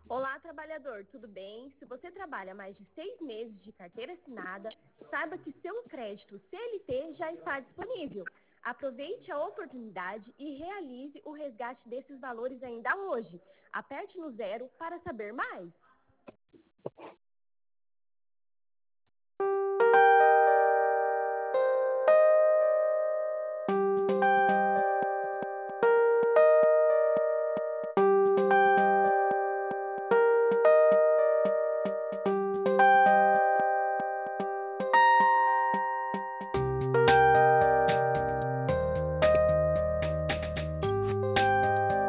Olá, trabalhador, tudo bem? Se você trabalha mais de 6 meses de carteira assinada, saiba que seu crédito CLT já está disponível. Aproveite a oportunidade e realize o resgate desses valores ainda hoje. Aperte no 0 para saber mais.